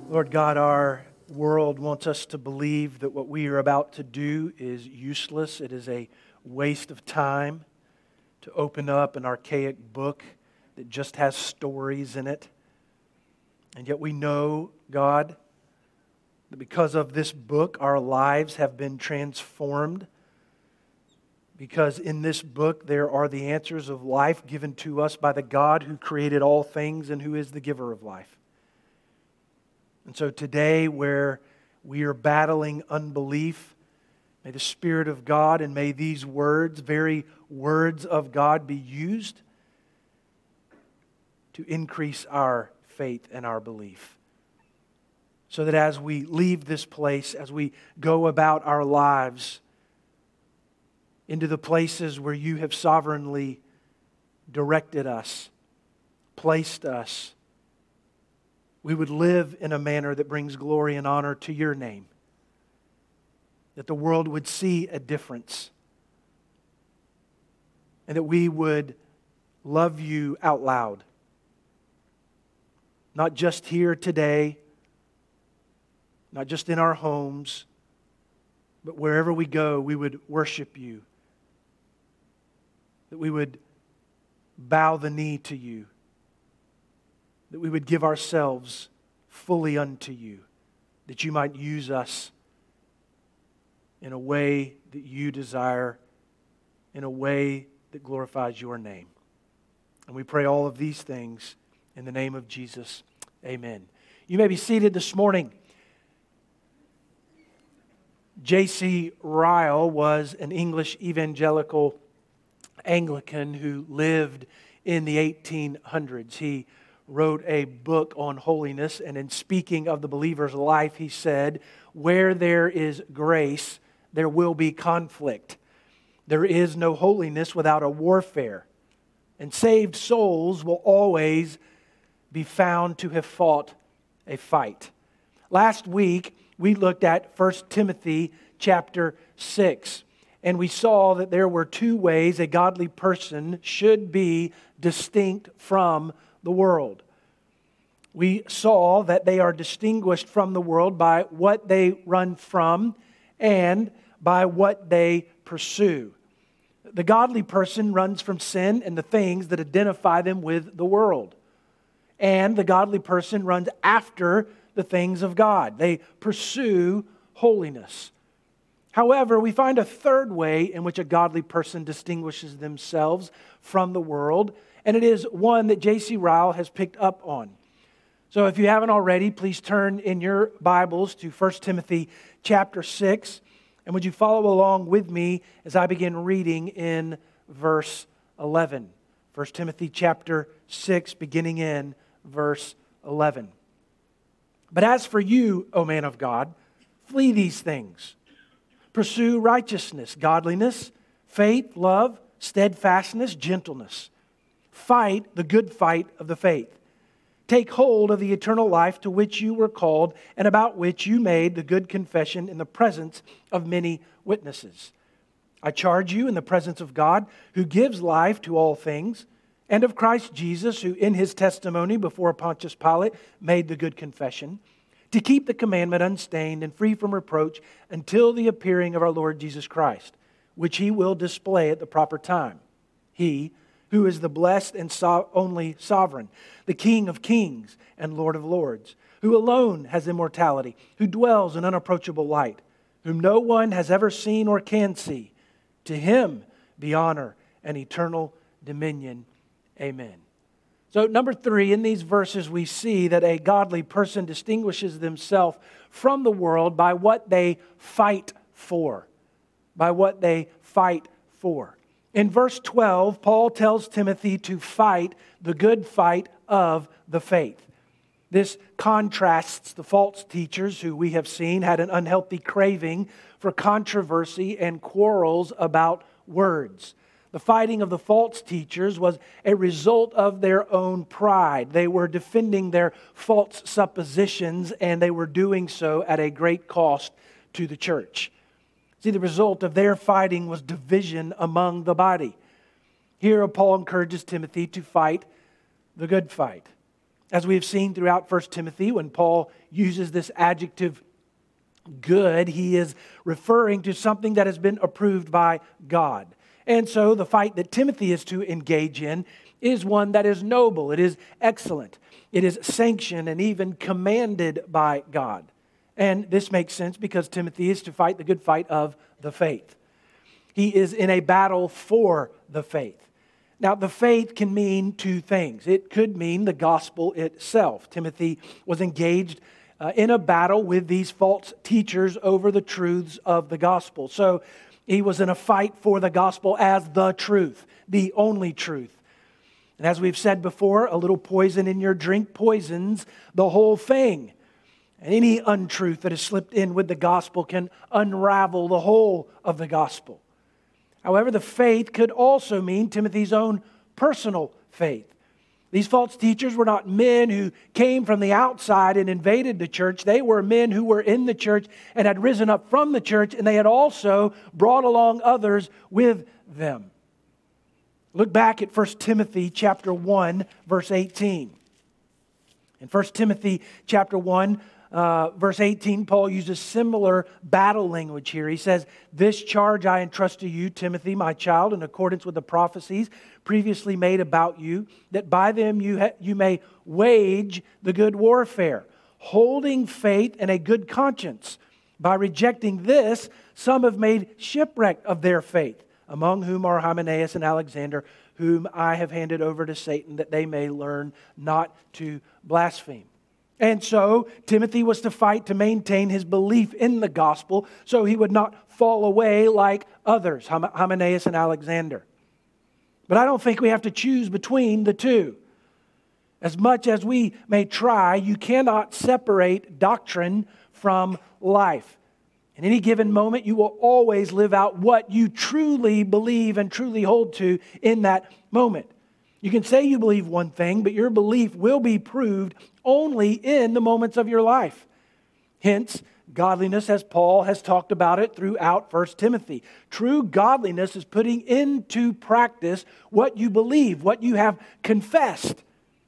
Lord God, our world wants us to believe that what we are about to do is useless. It is a waste of time to open up an archaic book that just has stories in it. And yet we know, God, that because of this book, our lives have been transformed. Because in this book, there are the answers of life given to us by the God who created all things and who is the giver of life. And so today, where we are battling unbelief, may the Spirit of God and may these words, very words of God, be used to increase our faith and our belief. So that as we leave this place, as we go about our lives into the places where you have sovereignly directed us, placed us, we would live in a manner that brings glory and honor to your name. That the world would see a difference. And that we would love you out loud. Not just here today, not just in our homes, but wherever we go, we would worship you. That we would bow the knee to you. That we would give ourselves fully unto you, that you might use us in a way that you desire, in a way that glorifies your name. And we pray all of these things in the name of Jesus. Amen. You may be seated this morning. J.C. Ryle was an English evangelical Anglican who lived in the 1800s. He wrote a book on holiness, and in speaking of the believer's life, he said, "Where there is grace, there will be conflict. There is no holiness without a warfare, and saved souls will always be found to have fought a fight." Last week, we looked at 1 Timothy chapter 6, and we saw that there were two ways a godly person should be distinct from the world. We saw that they are distinguished from the world by what they run from and by what they pursue. The godly person runs from sin and the things that identify them with the world. And the godly person runs after the things of God. They pursue holiness. However, we find a third way in which a godly person distinguishes themselves from the world, and it is one that J.C. Ryle has picked up on. So if you haven't already, please turn in your Bibles to 1 Timothy chapter 6, and would you follow along with me as I begin reading in verse 11. 1 Timothy chapter 6, beginning in verse 11. "But as for you, O man of God, flee these things. Pursue righteousness, godliness, faith, love, steadfastness, gentleness. Fight the good fight of the faith. Take hold of the eternal life to which you were called and about which you made the good confession in the presence of many witnesses. I charge you in the presence of God, who gives life to all things, and of Christ Jesus, who in his testimony before Pontius Pilate made the good confession, to keep the commandment unstained and free from reproach until the appearing of our Lord Jesus Christ, which he will display at the proper time. He who is the blessed and only sovereign, the King of kings and Lord of lords, who alone has immortality, who dwells in unapproachable light, whom no one has ever seen or can see. To him be honor and eternal dominion. Amen." So number 3, in these verses we see that a godly person distinguishes themselves from the world by what they fight for. By what they fight for. In verse 12, Paul tells Timothy to fight the good fight of the faith. This contrasts the false teachers who we have seen had an unhealthy craving for controversy and quarrels about words. The fighting of the false teachers was a result of their own pride. They were defending their false suppositions, and they were doing so at a great cost to the church. See, the result of their fighting was division among the body. Here, Paul encourages Timothy to fight the good fight. As we have seen throughout 1 Timothy, when Paul uses this adjective good, he is referring to something that has been approved by God. And so the fight that Timothy is to engage in is one that is noble, it is excellent, it is sanctioned and even commanded by God. And this makes sense because Timothy is to fight the good fight of the faith. He is in a battle for the faith. Now, the faith can mean two things. It could mean the gospel itself. Timothy was engaged in a battle with these false teachers over the truths of the gospel. So he was in a fight for the gospel as the truth, the only truth. And as we've said before, a little poison in your drink poisons the whole thing. And any untruth that is slipped in with the gospel can unravel the whole of the gospel. However, the faith could also mean Timothy's own personal faith. These false teachers were not men who came from the outside and invaded the church. They were men who were in the church and had risen up from the church, and they had also brought along others with them. Look back at 1 Timothy chapter 1, verse 18. In 1 Timothy chapter 1, verse 18, Paul uses similar battle language here. He says, "This charge I entrust to you, Timothy, my child, in accordance with the prophecies previously made about you, that by them you may wage the good warfare, holding faith and a good conscience. By rejecting this, some have made shipwreck of their faith, among whom are Hymenaeus and Alexander, whom I have handed over to Satan, that they may learn not to blaspheme." And so Timothy was to fight to maintain his belief in the gospel so he would not fall away like others, Hymenaeus and Alexander. But I don't think we have to choose between the two. As much as we may try, you cannot separate doctrine from life. In any given moment, you will always live out what you truly believe and truly hold to in that moment. You can say you believe one thing, but your belief will be proved only in the moments of your life. Hence, godliness, as Paul has talked about it throughout 1 Timothy. True godliness is putting into practice what you believe, what you have confessed.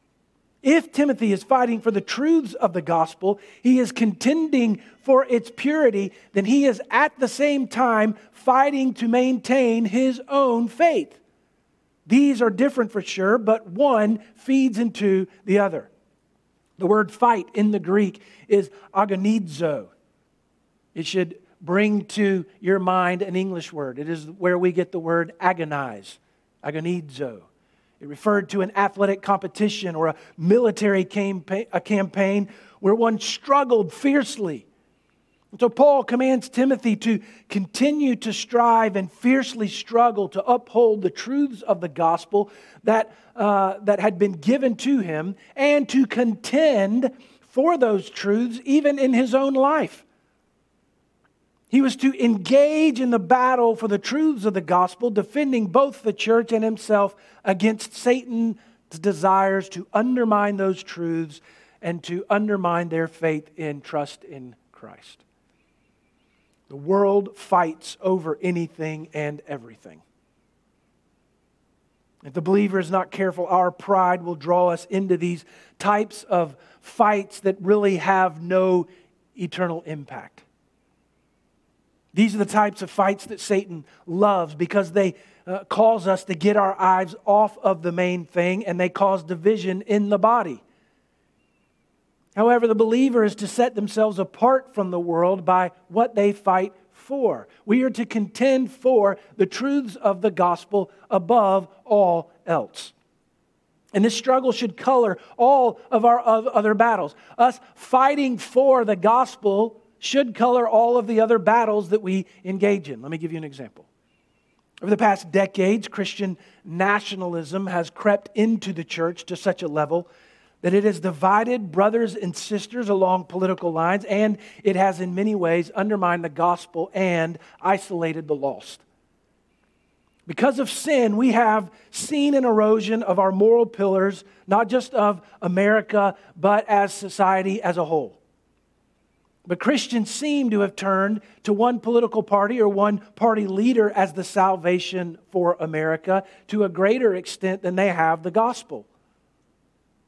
If Timothy is fighting for the truths of the gospel, he is contending for its purity, then he is at the same time fighting to maintain his own faith. These are different for sure, but one feeds into the other. The word fight in the Greek is agonizo. It should bring to your mind an English word. It is where we get the word agonize, agonizo. It referred to an athletic competition or a military campaign where one struggled fiercely. And so Paul commands Timothy to continue to strive and fiercely struggle to uphold the truths of the gospel that had been given to him, and to contend for those truths even in his own life. He was to engage in the battle for the truths of the gospel, defending both the church and himself against Satan's desires to undermine those truths and to undermine their faith in trust in Christ. The world fights over anything and everything. If the believer is not careful, our pride will draw us into these types of fights that really have no eternal impact. These are the types of fights that Satan loves because they cause us to get our eyes off of the main thing, and they cause division in the body. However, the believer is to set themselves apart from the world by what they fight for. We are to contend for the truths of the gospel above all else. And this struggle should color all of our other battles. Us fighting for the gospel should color all of the other battles that we engage in. Let me give you an example. Over the past decades, Christian nationalism has crept into the church to such a level that it has divided brothers and sisters along political lines, and it has in many ways undermined the gospel and isolated the lost. Because of sin, we have seen an erosion of our moral pillars, not just of America, but as society as a whole. But Christians seem to have turned to one political party or one party leader as the salvation for America to a greater extent than they have the gospel.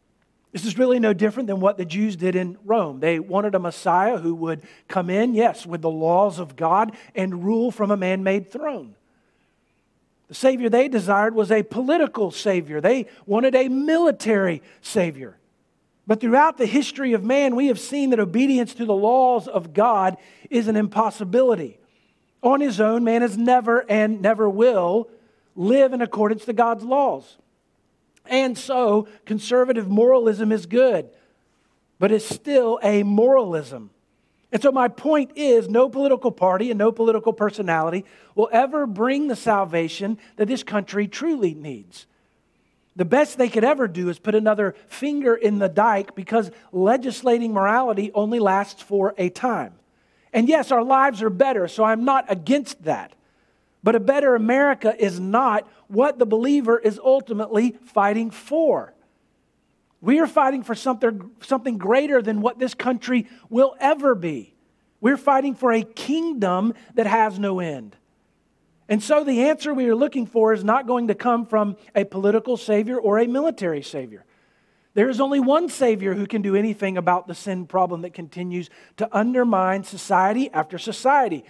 This is really no different than what the Jews did in Rome. They wanted a Messiah who would come in, yes, with the laws of God and rule from a man-made throne. The Savior they desired was a political Savior. They wanted a military Savior. But throughout the history of man, we have seen that obedience to the laws of God is an impossibility. On his own, man has never and never will live in accordance to God's laws. And so, conservative moralism is good, but it's still a moralism. And so my point is, no political party and no political personality will ever bring the salvation that this country truly needs. The best they could ever do is put another finger in the dike, because legislating morality only lasts for a time. And yes, our lives are better, so I'm not against that. But a better America is not what the believer is ultimately fighting for. We are fighting for something greater than what this country will ever be. We're fighting for a kingdom that has no end. And so the answer we are looking for is not going to come from a political savior or a military savior. There is only one Savior who can do anything about the sin problem that continues to undermine society after society.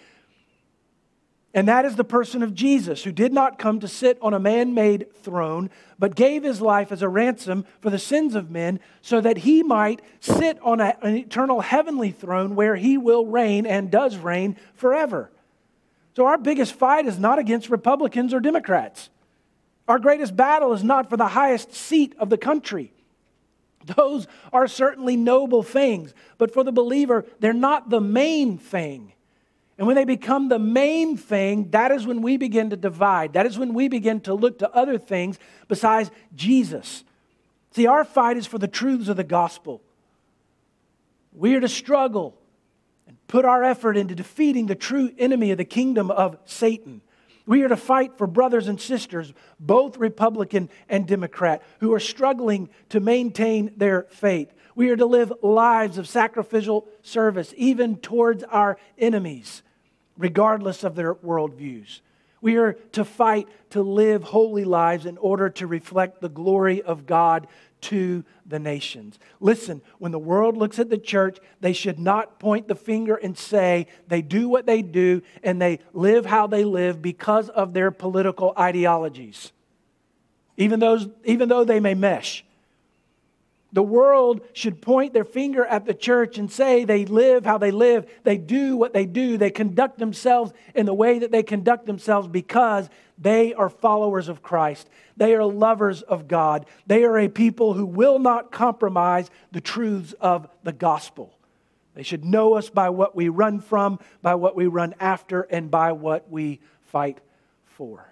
And that is the person of Jesus, who did not come to sit on a man-made throne, but gave his life as a ransom for the sins of men, so that he might sit on an eternal heavenly throne where he will reign and does reign forever. So our biggest fight is not against Republicans or Democrats. Our greatest battle is not for the highest seat of the country. Those are certainly noble things, but for the believer, they're not the main thing. And when they become the main thing, that is when we begin to divide. That is when we begin to look to other things besides Jesus. See, our fight is for the truths of the gospel. We are to struggle and put our effort into defeating the true enemy of the kingdom of Satan. We are to fight for brothers and sisters, both Republican and Democrat, who are struggling to maintain their faith. We are to live lives of sacrificial service, even towards our enemies, regardless of their worldviews. We are to fight to live holy lives in order to reflect the glory of God to the nations. Listen, when the world looks at the church, they should not point the finger and say they do what they do and they live how they live because of their political ideologies, even though they may mesh. The world should point their finger at the church and say they live how they live, they do what they do, they conduct themselves in the way that they conduct themselves because they are followers of Christ. They are lovers of God. They are a people who will not compromise the truths of the gospel. They should know us by what we run from, by what we run after, and by what we fight for.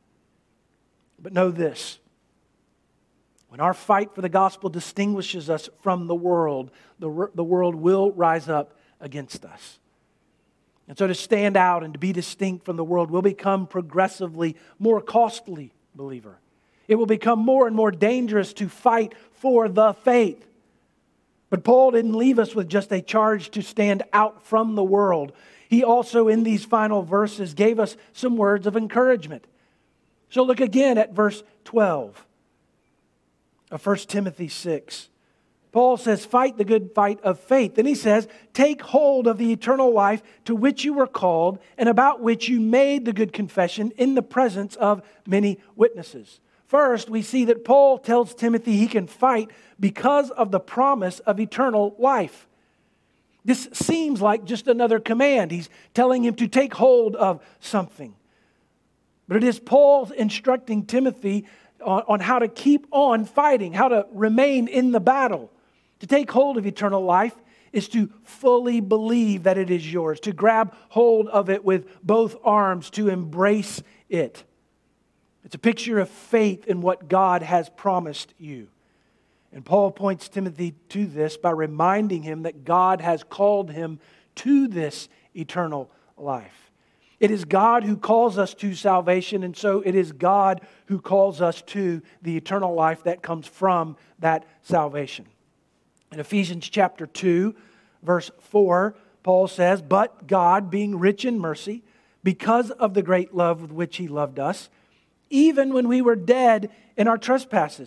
But know this. When our fight for the gospel distinguishes us from the world will rise up against us. And so to stand out and to be distinct from the world will become progressively more costly, believer. It will become more and more dangerous to fight for the faith. But Paul didn't leave us with just a charge to stand out from the world. He also, in these final verses, gave us some words of encouragement. So look again at verse 12 of 1 Timothy 6. Paul says, fight the good fight of faith. Then he says, take hold of the eternal life to which you were called and about which you made the good confession in the presence of many witnesses. First, we see that Paul tells Timothy he can fight because of the promise of eternal life. This seems like just another command. He's telling him to take hold of something. But it is Paul's instructing Timothy on how to keep on fighting, how to remain in the battle. To take hold of eternal life is to fully believe that it is yours, to grab hold of it with both arms, to embrace it. It's a picture of faith in what God has promised you. And Paul points Timothy to this by reminding him that God has called him to this eternal life. It is God who calls us to salvation, and so it is God who calls us to the eternal life that comes from that salvation. In Ephesians chapter 2, verse 4, Paul says, but God, being rich in mercy, because of the great love with which He loved us, even when we were dead in our trespasses,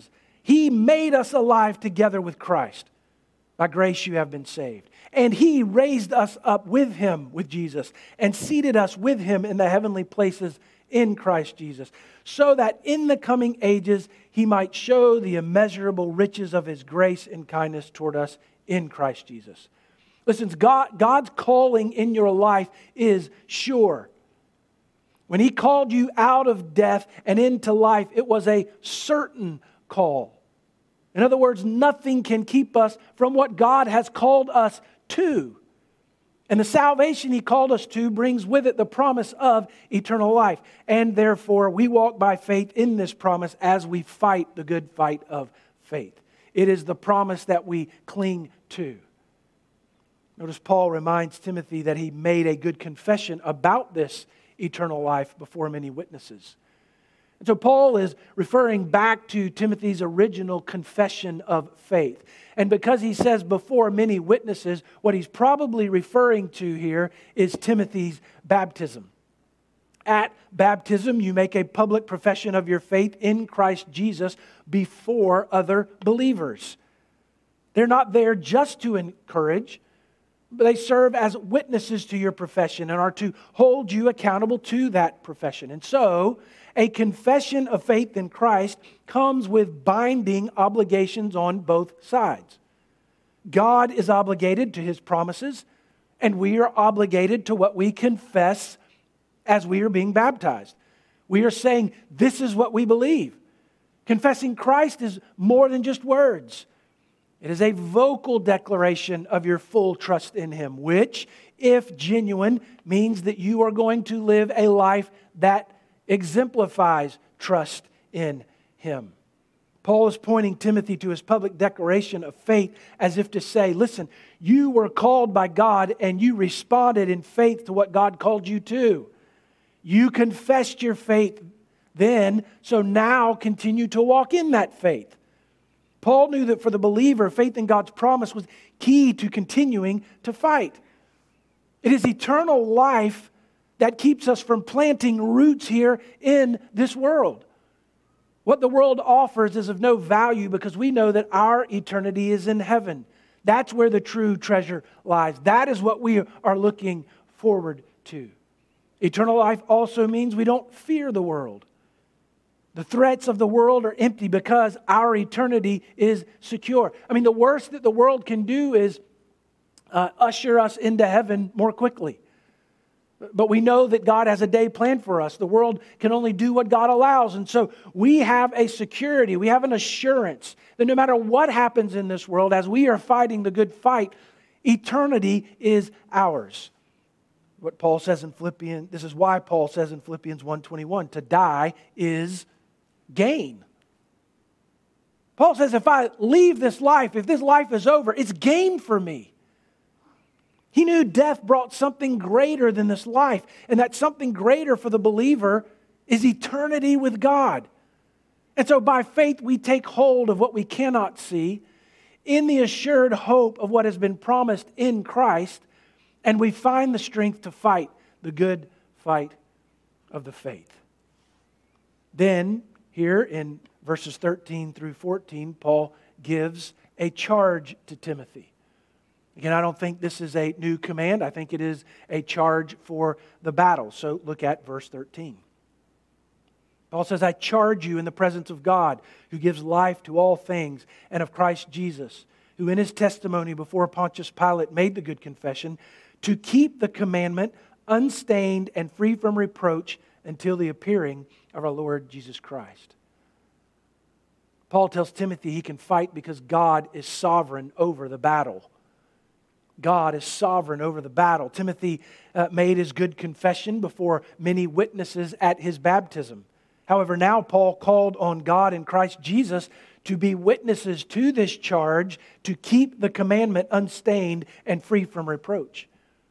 He made us alive together with Christ. By grace you have been saved. And He raised us up with Him, with Jesus, and seated us with Him in the heavenly places in Christ Jesus, so that in the coming ages He might show the immeasurable riches of His grace and kindness toward us in Christ Jesus. Listen, God's calling in your life is sure. When He called you out of death and into life, it was a certain call. In other words, nothing can keep us from what God has called us to. And the salvation He called us to brings with it the promise of eternal life. And therefore, we walk by faith in this promise as we fight the good fight of faith. It is the promise that we cling to. Notice Paul reminds Timothy that he made a good confession about this eternal life before many witnesses. And so Paul is referring back to Timothy's original confession of faith. And because he says before many witnesses, what he's probably referring to here is Timothy's baptism. At baptism, you make a public profession of your faith in Christ Jesus before other believers. They're not there just to encourage, but they serve as witnesses to your profession and are to hold you accountable to that profession. And so, a confession of faith in Christ comes with binding obligations on both sides. God is obligated to His promises, and we are obligated to what we confess as we are being baptized. We are saying, this is what we believe. Confessing Christ is more than just words. It is a vocal declaration of your full trust in Him, which, if genuine, means that you are going to live a life that exemplifies trust in Him. Paul is pointing Timothy to his public declaration of faith as if to say, listen, you were called by God and you responded in faith to what God called you to. You confessed your faith then, so now continue to walk in that faith. Paul knew that for the believer, faith in God's promise was key to continuing to fight. It is eternal life that keeps us from planting roots here in this world. What the world offers is of no value because we know that our eternity is in heaven. That's where the true treasure lies. That is what we are looking forward to. Eternal life also means we don't fear the world. The threats of the world are empty because our eternity is secure. I mean, the worst that the world can do is usher us into heaven more quickly. But we know that God has a day planned for us. The world can only do what God allows. And so we have a security, we have an assurance that no matter what happens in this world, as we are fighting the good fight, eternity is ours. What Paul says in Philippians, this is why Paul says in Philippians 1:21, to die is gain. Paul says if I leave this life, if this life is over, it's gain for me. He knew death brought something greater than this life, and that something greater for the believer is eternity with God. And so by faith we take hold of what we cannot see in the assured hope of what has been promised in Christ, and we find the strength to fight the good fight of the faith. Then, here in verses 13 through 14, Paul gives a charge to Timothy. Again, I don't think this is a new command. I think it is a charge for the battle. So look at verse 13. Paul says, I charge you in the presence of God, who gives life to all things, and of Christ Jesus, who in His testimony before Pontius Pilate made the good confession, to keep the commandment unstained and free from reproach until the appearing of our Lord Jesus Christ. Paul tells Timothy he can fight because God is sovereign over the battle. God is sovereign over the battle. Timothy made his good confession before many witnesses at his baptism. However, now Paul called on God in Christ Jesus to be witnesses to this charge, to keep the commandment unstained and free from reproach.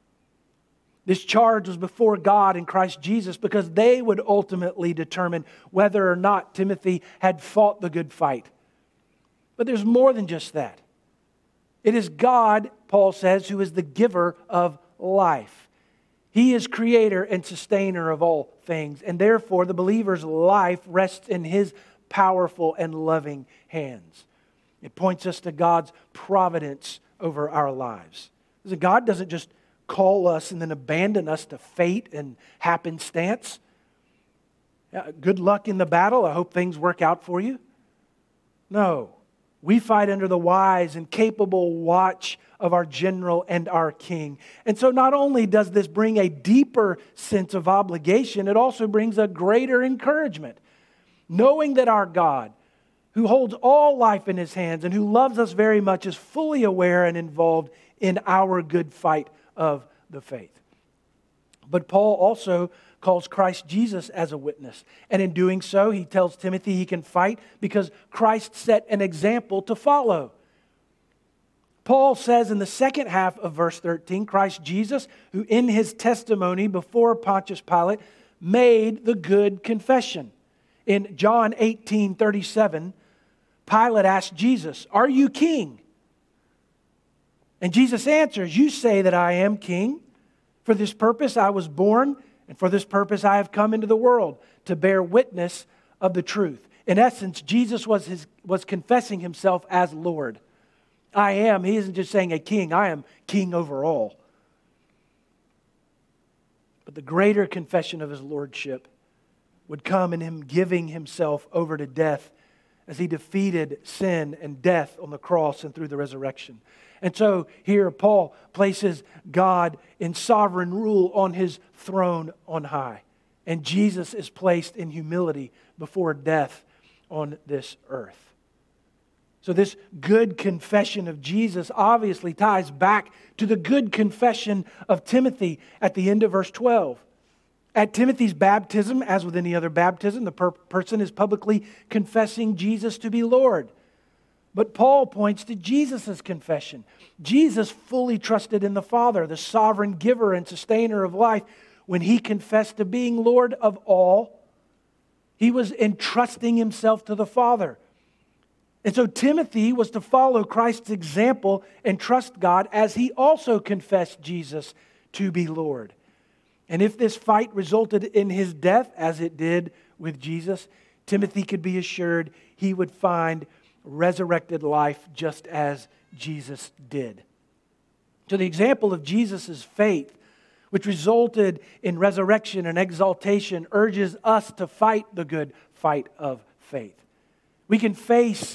This charge was before God in Christ Jesus because they would ultimately determine whether or not Timothy had fought the good fight. But there's more than just that. It is God, Paul says, who is the giver of life. He is creator and sustainer of all things, and therefore the believer's life rests in His powerful and loving hands. It points us to God's providence over our lives. God doesn't just call us and then abandon us to fate and happenstance. Good luck in the battle. I hope things work out for you. No. We fight under the wise and capable watch of our general and our king. And so not only does this bring a deeper sense of obligation, it also brings a greater encouragement. Knowing that our God, who holds all life in His hands and who loves us very much, is fully aware and involved in our good fight of the faith. But Paul also calls Christ Jesus as a witness. And in doing so, he tells Timothy he can fight because Christ set an example to follow. Paul says in the second half of verse 13, Christ Jesus, who in His testimony before Pontius Pilate made the good confession. In John 18:37, Pilate asked Jesus, "Are you king?" And Jesus answers, "You say that I am king. For this purpose I was born, and for this purpose I have come into the world, to bear witness of the truth." In essence, Jesus was confessing Himself as Lord. I am. He isn't just saying a king. I am king over all. But the greater confession of His lordship would come in Him giving Himself over to death as He defeated sin and death on the cross and through the resurrection. And so here Paul places God in sovereign rule on His throne on high. And Jesus is placed in humility before death on this earth. So this good confession of Jesus obviously ties back to the good confession of Timothy at the end of verse 12. At Timothy's baptism, as with any other baptism, the person is publicly confessing Jesus to be Lord. But Paul points to Jesus' confession. Jesus fully trusted in the Father, the sovereign giver and sustainer of life. When He confessed to being Lord of all, He was entrusting Himself to the Father. And so Timothy was to follow Christ's example and trust God as he also confessed Jesus to be Lord. And if this fight resulted in his death, as it did with Jesus, Timothy could be assured he would find resurrected life just as Jesus did. So the example of Jesus' faith, which resulted in resurrection and exaltation, urges us to fight the good fight of faith. We can face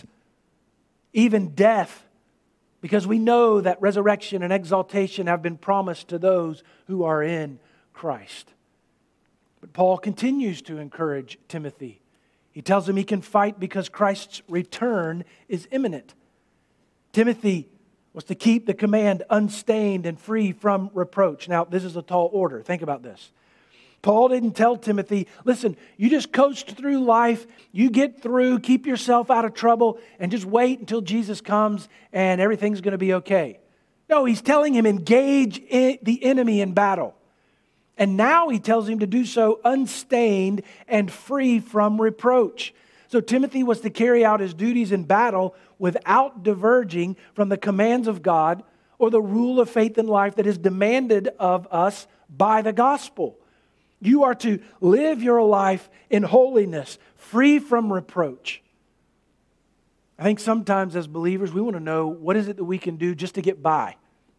even death because we know that resurrection and exaltation have been promised to those who are in Christ. But Paul continues to encourage Timothy. He tells him he can fight because Christ's return is imminent. Timothy was to keep the command unstained and free from reproach. Now, this is a tall order. Think about this. Paul didn't tell Timothy, listen, you just coast through life, you get through, keep yourself out of trouble, and just wait until Jesus comes and everything's going to be okay. No, he's telling him engage the enemy in battle. And now he tells him to do so unstained and free from reproach. So Timothy was to carry out his duties in battle without diverging from the commands of God or the rule of faith and life that is demanded of us by the gospel. You are to live your life in holiness, free from reproach. I think sometimes as believers, we want to know what is it that we can do just to get by.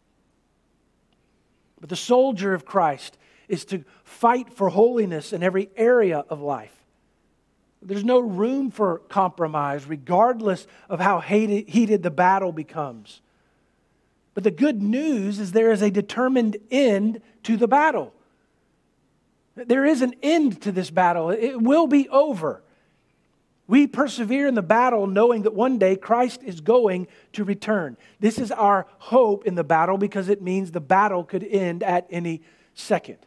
But the soldier of Christ is to fight for holiness in every area of life. There's no room for compromise, regardless of how heated the battle becomes. But the good news is there is a determined end to the battle. There is an end to this battle. It will be over. We persevere in the battle knowing that one day Christ is going to return. This is our hope in the battle because it means the battle could end at any second.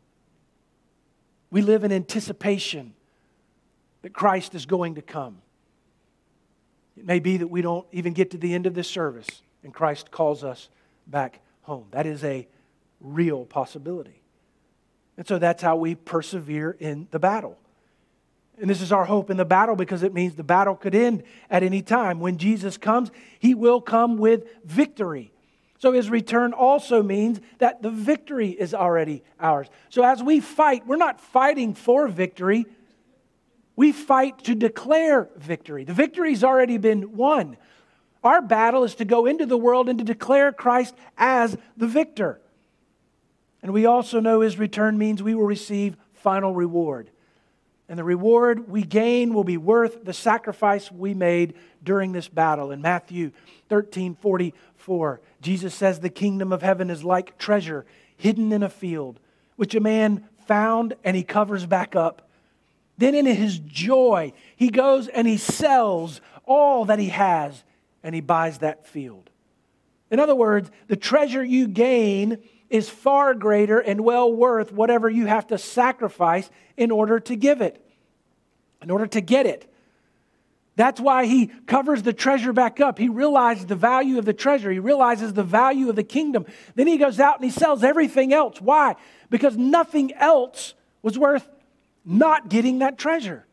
We live in anticipation that Christ is going to come. It may be that we don't even get to the end of this service and Christ calls us back home. That is a real possibility. And so that's how we persevere in the battle. And this is our hope in the battle because it means the battle could end at any time. When Jesus comes, He will come with victory. So His return also means that the victory is already ours. So as we fight, we're not fighting for victory. We fight to declare victory. The victory's already been won. Our battle is to go into the world and to declare Christ as the victor. And we also know His return means we will receive final reward. And the reward we gain will be worth the sacrifice we made during this battle. In Matthew 13:44, Jesus says, "The kingdom of heaven is like treasure hidden in a field, which a man found and he covers back up. Then in his joy, he goes and he sells all that he has and he buys that field." In other words, the treasure you gain is far greater and well worth whatever you have to sacrifice in order to give it, in order to get it. That's why he covers the treasure back up. He realizes the value of the treasure. He realizes the value of the kingdom. Then he goes out and he sells everything else. Why? Because nothing else was worth not getting that treasure.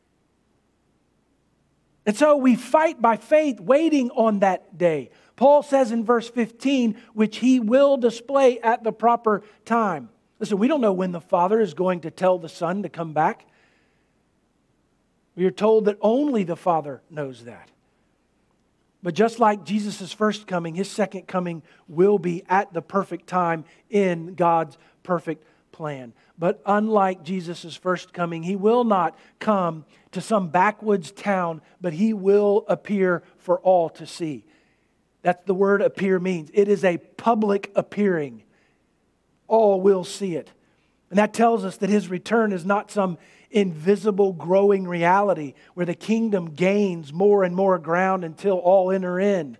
And so we fight by faith, waiting on that day. Paul says in verse 15, which He will display at the proper time. Listen, we don't know when the Father is going to tell the Son to come back. We are told that only the Father knows that. But just like Jesus' first coming, His second coming will be at the perfect time in God's perfect plan. But unlike Jesus' first coming, He will not come to some backwoods town, but He will appear for all to see. That's the word appear means. It is a public appearing. All will see it. And that tells us that His return is not some invisible growing reality where the kingdom gains more and more ground until all enter in.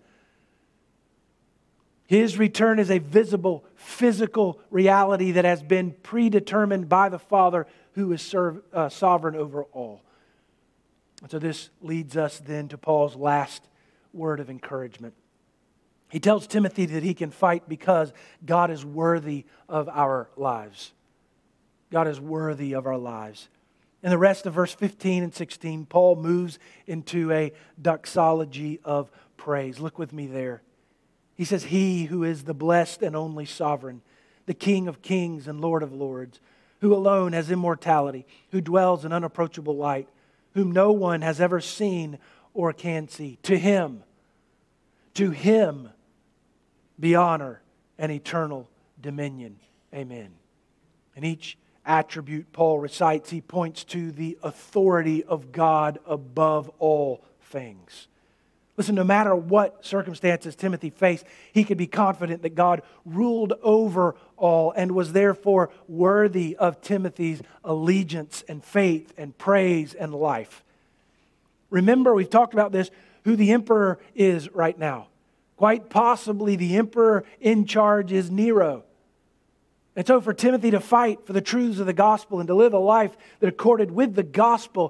His return is a visible, physical reality that has been predetermined by the Father who is sovereign over all. And so this leads us then to Paul's last word of encouragement. He tells Timothy that he can fight because God is worthy of our lives. God is worthy of our lives. In the rest of verse 15 and 16, Paul moves into a doxology of praise. Look with me there. He says, "He who is the blessed and only sovereign, the King of kings and Lord of lords, who alone has immortality, who dwells in unapproachable light, whom no one has ever seen or can see. To Him be honor and eternal dominion. Amen." And each attribute Paul recites, he points to the authority of God above all things. Listen, no matter what circumstances Timothy faced, he could be confident that God ruled over all and was therefore worthy of Timothy's allegiance and faith and praise and life. Remember, we've talked about this, who the emperor is right now. Quite possibly the emperor in charge is Nero. And so for Timothy to fight for the truths of the gospel and to live a life that accorded with the gospel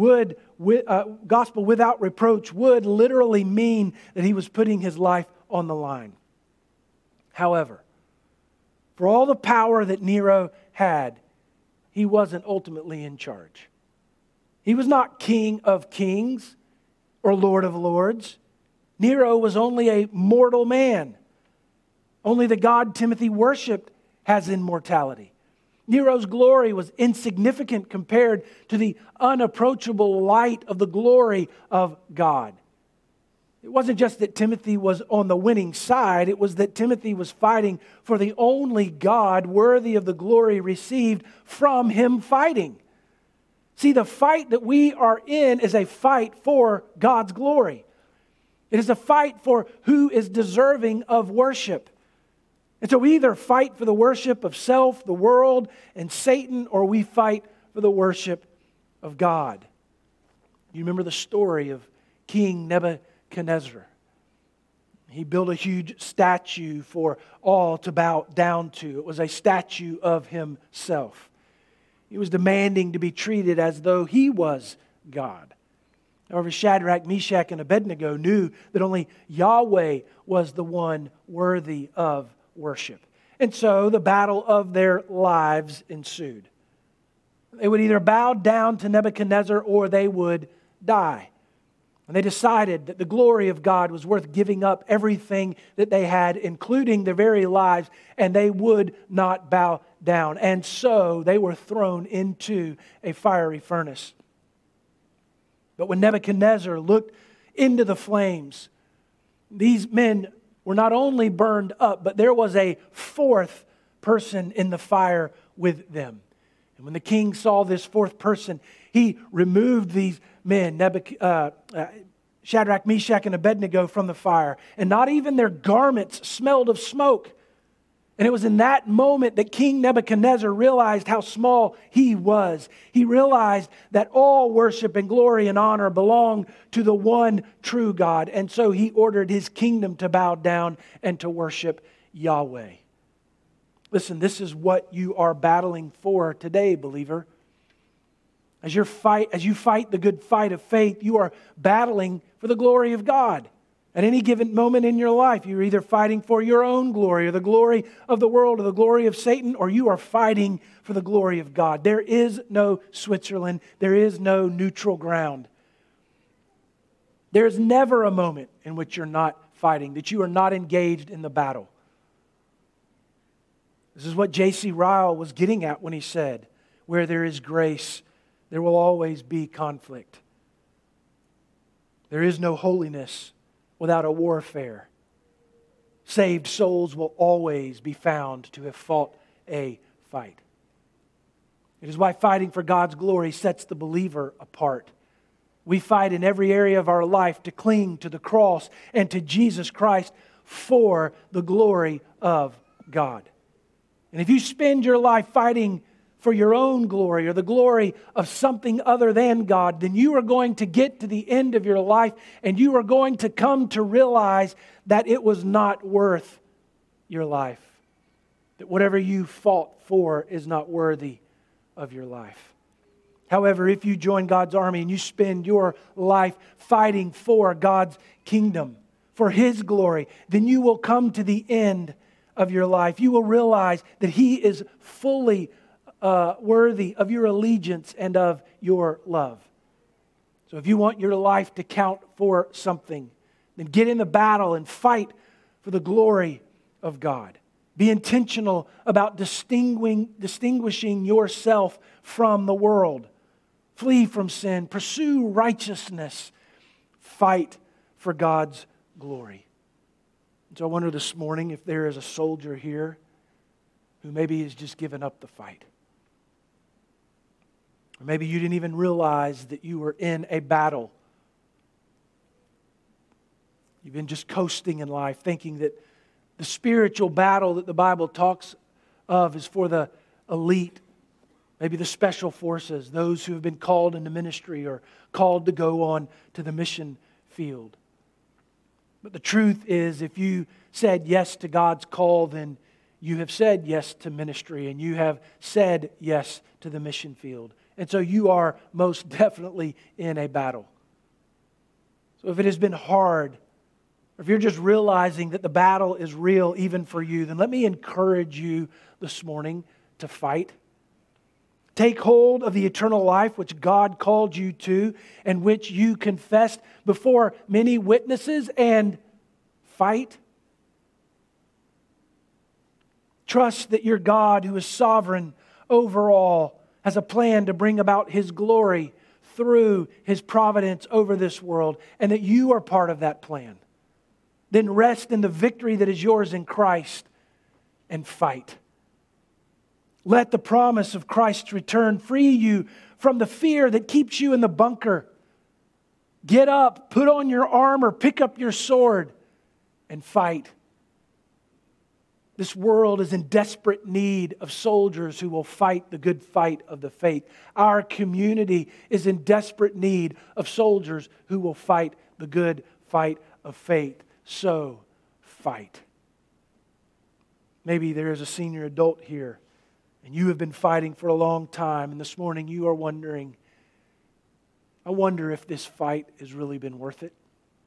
gospel without reproach would literally mean that he was putting his life on the line. However, for all the power that Nero had, he wasn't ultimately in charge. He was not King of kings or Lord of lords. Nero was only a mortal man. Only the God Timothy worshiped has immortality. Nero's glory was insignificant compared to the unapproachable light of the glory of God. It wasn't just that Timothy was on the winning side, it was that Timothy was fighting for the only God worthy of the glory received from him fighting. See, the fight that we are in is a fight for God's glory. It is a fight for who is deserving of worship. And so we either fight for the worship of self, the world, and Satan, or we fight for the worship of God. You remember the story of King Nebuchadnezzar. He built a huge statue for all to bow down to. It was a statue of himself. He was demanding to be treated as though he was God. However, Shadrach, Meshach, and Abednego knew that only Yahweh was the one worthy of worship. And so the battle of their lives ensued. They would either bow down to Nebuchadnezzar or they would die. And they decided that the glory of God was worth giving up everything that they had, including their very lives, and they would not bow down. And so they were thrown into a fiery furnace. But when Nebuchadnezzar looked into the flames, these men were not only burned up, but there was a fourth person in the fire with them. And when the king saw this fourth person, he removed these men, Shadrach, Meshach, and Abednego, from the fire. And not even their garments smelled of smoke. And it was in that moment that King Nebuchadnezzar realized how small he was. He realized that all worship and glory and honor belong to the one true God. And so he ordered his kingdom to bow down and to worship Yahweh. Listen, this is what you are battling for today, believer. As you fight the good fight of faith, you are battling for the glory of God. At any given moment in your life, you're either fighting for your own glory or the glory of the world or the glory of Satan, or you are fighting for the glory of God. There is no Switzerland. There is no neutral ground. There is never a moment in which you're not fighting, that you are not engaged in the battle. This is what J.C. Ryle was getting at when he said, where there is grace, there will always be conflict. There is no holiness without a warfare. Saved souls will always be found to have fought a fight. It is why fighting for God's glory sets the believer apart. We fight in every area of our life to cling to the cross and to Jesus Christ for the glory of God. And if you spend your life fighting for your own glory or the glory of something other than God, then you are going to get to the end of your life and you are going to come to realize that it was not worth your life. That whatever you fought for is not worthy of your life. However, if you join God's army and you spend your life fighting for God's kingdom, for His glory, then you will come to the end of your life. You will realize that He is fully worthy of your allegiance and of your love. So if you want your life to count for something, then get in the battle and fight for the glory of God. Be intentional about distinguishing yourself from the world. Flee from sin. Pursue righteousness. Fight for God's glory. And so I wonder this morning if there is a soldier here who maybe has just given up the fight. Or maybe you didn't even realize that you were in a battle. You've been just coasting in life, thinking that the spiritual battle that the Bible talks of is for the elite, maybe the special forces, those who have been called into ministry or called to go on to the mission field. But the truth is, if you said yes to God's call, then you have said yes to ministry and you have said yes to the mission field. And so you are most definitely in a battle. So if it has been hard, or if you're just realizing that the battle is real even for you, then let me encourage you this morning to fight. Take hold of the eternal life which God called you to and which you confessed before many witnesses, and fight. Trust that your God, who is sovereign over all, has a plan to bring about His glory through His providence over this world, and that you are part of that plan. Then rest in the victory that is yours in Christ and fight. Let the promise of Christ's return free you from the fear that keeps you in the bunker. Get up, put on your armor, pick up your sword, and fight. This world is in desperate need of soldiers who will fight the good fight of the faith. Our community is in desperate need of soldiers who will fight the good fight of faith. So, fight. Maybe there is a senior adult here, and you have been fighting for a long time, and this morning you are wondering, I wonder if this fight has really been worth it.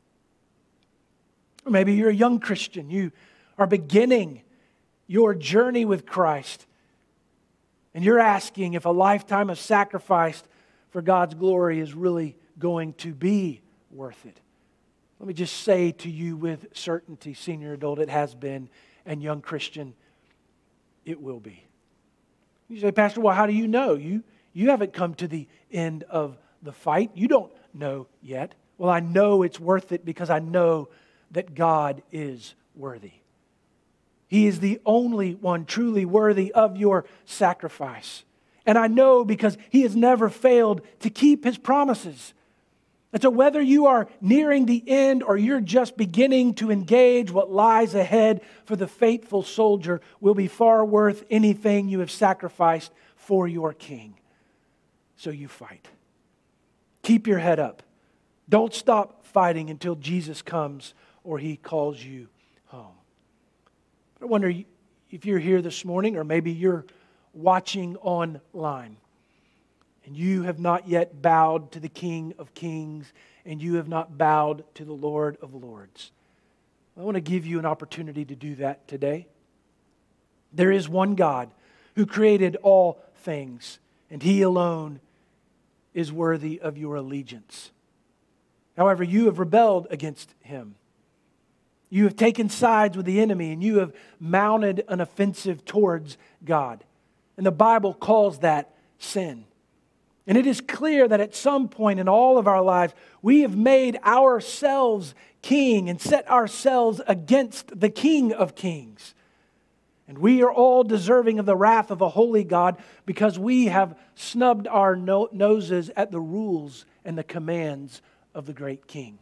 Or maybe you're a young Christian. You are beginning your journey with Christ, and you're asking if a lifetime of sacrifice for God's glory is really going to be worth it. Let me just say to you with certainty, senior adult, it has been, and young Christian, it will be. You say, Pastor, well, how do you know? You haven't come to the end of the fight. You don't know yet. Well, I know it's worth it because I know that God is worthy. He is the only one truly worthy of your sacrifice. And I know because He has never failed to keep His promises. And so whether you are nearing the end or you're just beginning to engage what lies ahead for the faithful soldier will be far worth anything you have sacrificed for your King. So you fight. Keep your head up. Don't stop fighting until Jesus comes or He calls you home. I wonder if you're here this morning, or maybe you're watching online and you have not yet bowed to the King of Kings and you have not bowed to the Lord of Lords. I want to give you an opportunity to do that today. There is one God who created all things, and He alone is worthy of your allegiance. However, you have rebelled against Him. You have taken sides with the enemy and you have mounted an offensive towards God. And the Bible calls that sin. And it is clear that at some point in all of our lives, we have made ourselves king and set ourselves against the King of Kings. And we are all deserving of the wrath of a holy God because we have snubbed our noses at the rules and the commands of the great King.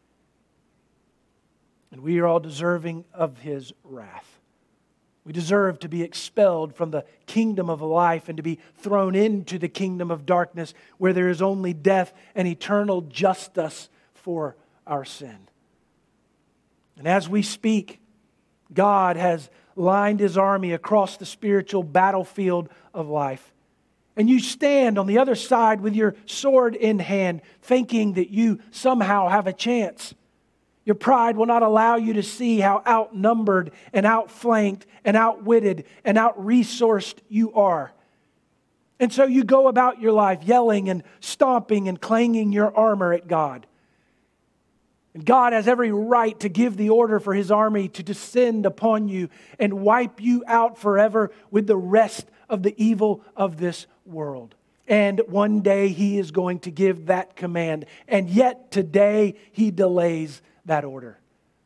And we are all deserving of His wrath. We deserve to be expelled from the kingdom of life and to be thrown into the kingdom of darkness where there is only death and eternal justice for our sin. And as we speak, God has lined His army across the spiritual battlefield of life. And you stand on the other side with your sword in hand, thinking that you somehow have a chance. Your pride will not allow you to see how outnumbered and outflanked and outwitted and outresourced you are. And so you go about your life yelling and stomping and clanging your armor at God. And God has every right to give the order for His army to descend upon you and wipe you out forever with the rest of the evil of this world. And one day He is going to give that command. And yet today He delays that order.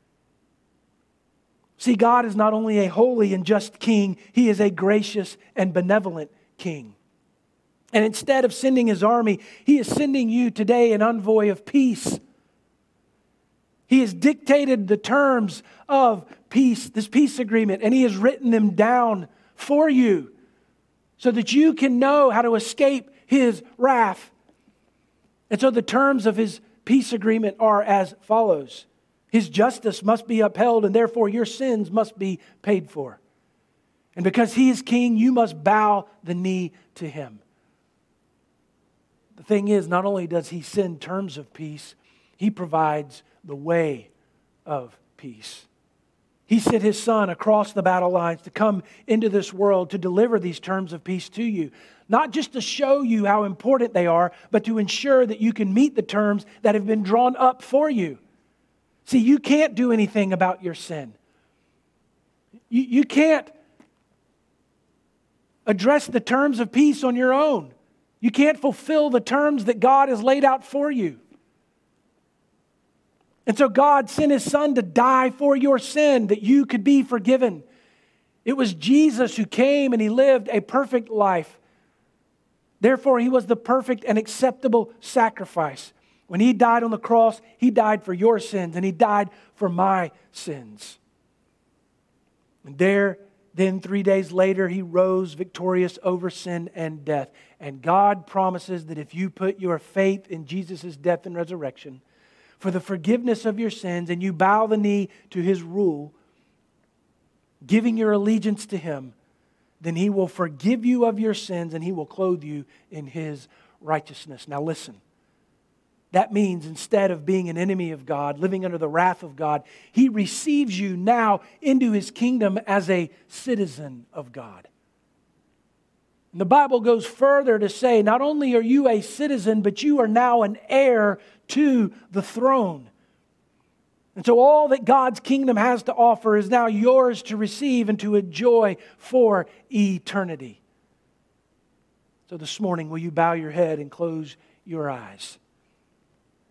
See, God is not only a holy and just King, He is a gracious and benevolent King. And instead of sending His army, He is sending you today an envoy of peace. He has dictated the terms of peace, this peace agreement, and He has written them down for you so that you can know how to escape His wrath. And so the terms of His peace agreement are as follows. His justice must be upheld, and therefore your sins must be paid for. And because He is King, you must bow the knee to Him. The thing is, not only does He send terms of peace, He provides the way of peace. He sent His Son across the battle lines to come into this world to deliver these terms of peace to you. Not just to show you how important they are, but to ensure that you can meet the terms that have been drawn up for you. See, you can't do anything about your sin. You can't address the terms of peace on your own. You can't fulfill the terms that God has laid out for you. And so God sent His Son to die for your sin that you could be forgiven. It was Jesus who came and He lived a perfect life. Therefore, He was the perfect and acceptable sacrifice. When He died on the cross, He died for your sins and He died for my sins. And then 3 days later, He rose victorious over sin and death. And God promises that if you put your faith in Jesus' death and resurrection for the forgiveness of your sins and you bow the knee to His rule, giving your allegiance to Him, then He will forgive you of your sins and He will clothe you in His righteousness. Now listen. That means instead of being an enemy of God, living under the wrath of God, He receives you now into His kingdom as a citizen of God. And the Bible goes further to say, not only are you a citizen, but you are now an heir to the throne. And so all that God's kingdom has to offer is now yours to receive and to enjoy for eternity. So this morning, will you bow your head and close your eyes?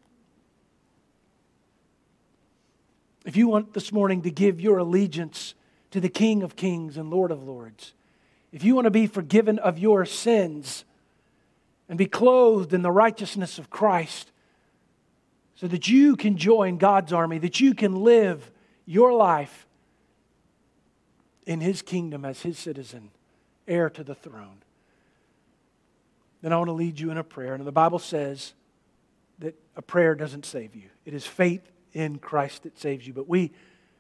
if you want this morning to give your allegiance to the King of Kings and Lord of Lords, if you want to be forgiven of your sins and be clothed in the righteousness of Christ so that you can join God's army, that you can live your life in His kingdom as His citizen, heir to the throne, then I want to lead you in a prayer. And the Bible says that a prayer doesn't save you. It is faith in Christ that saves you. But we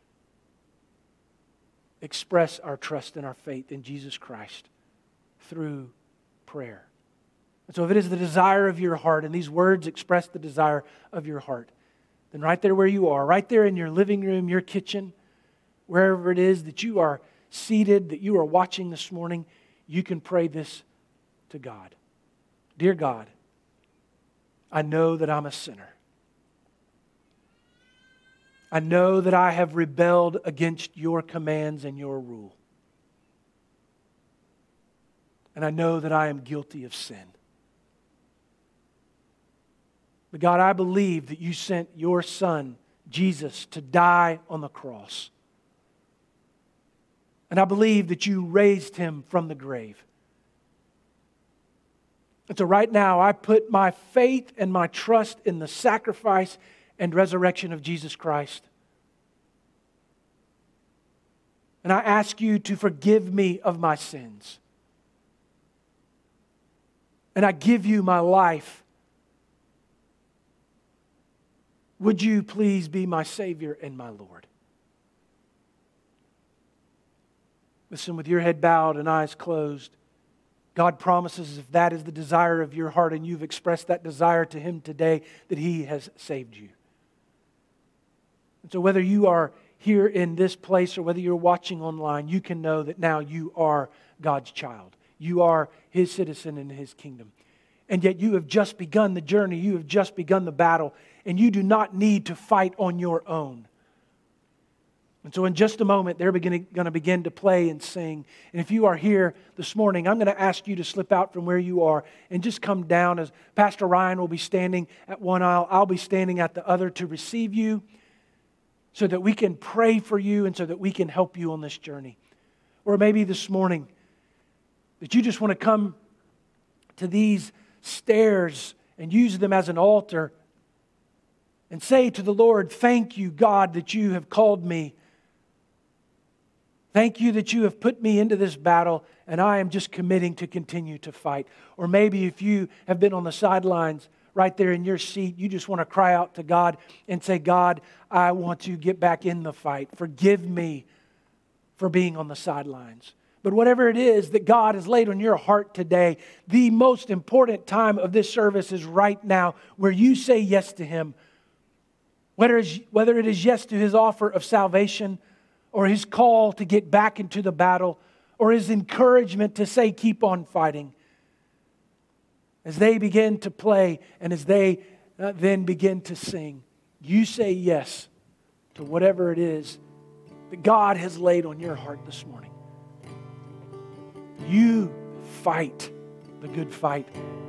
express our trust and our faith in Jesus Christ through prayer. And so if it is the desire of your heart, and these words express the desire of your heart, then right there where you are, right there in your living room, your kitchen, wherever it is that you are seated, that you are watching this morning, you can pray this to God. Dear God, I know that I'm a sinner. I know that I have rebelled against your commands and your rule. And I know that I am guilty of sin. But God, I believe that you sent your Son, Jesus, to die on the cross. And I believe that you raised Him from the grave. And so right now, I put my faith and my trust in the sacrifice and resurrection of Jesus Christ. And I ask you to forgive me of my sins. And I give you my life. Would you please be my Savior and my Lord? Listen, with your head bowed and eyes closed, God promises if that is the desire of your heart and you've expressed that desire to Him today, that He has saved you. And so whether you are here in this place or whether you're watching online, you can know that now you are God's child. You are His citizen in His kingdom. And yet you have just begun the journey. You have just begun the battle. And you do not need to fight on your own. And so in just a moment, they're going to begin to play and sing. And if you are here this morning, I'm going to ask you to slip out from where you are and just come down as Pastor Ryan will be standing at one aisle. I'll be standing at the other to receive you so that we can pray for you and so that we can help you on this journey. Or maybe this morning that you just want to come to these stairs and use them as an altar and say to the Lord, thank you, God, that you have called me. Thank you that you have put me into this battle and I am just committing to continue to fight. Or maybe if you have been on the sidelines right there in your seat, you just want to cry out to God and say, God, I want to get back in the fight. Forgive me for being on the sidelines. But whatever it is that God has laid on your heart today, the most important time of this service is right now where you say yes to Him. Whether it is yes to His offer of salvation or His call to get back into the battle or His encouragement to say, keep on fighting. As they begin to play and as they then begin to sing, you say yes to whatever it is that God has laid on your heart this morning. You fight the good fight